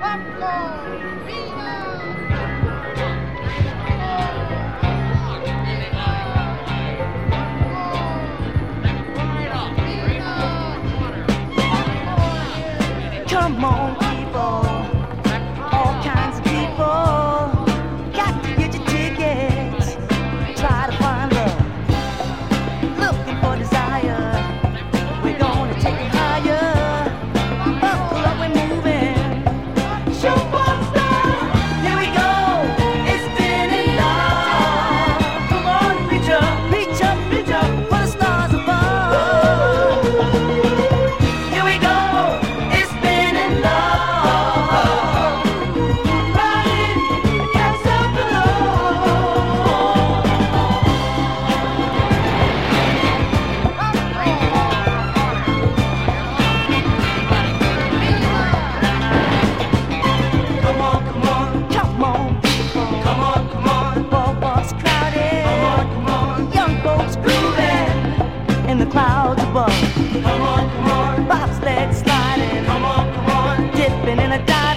Come on, people, all kinds of people, got to get your tickets, try to find love, looking for desire, we're gonna take it higher, buckle up, we're moving, show one star, here we go, it's been in love, come on, reach up, reach up, reach up, for the stars above, here we go. The clouds above. Come on, bobsled sliding. Come on, dipping in a dive.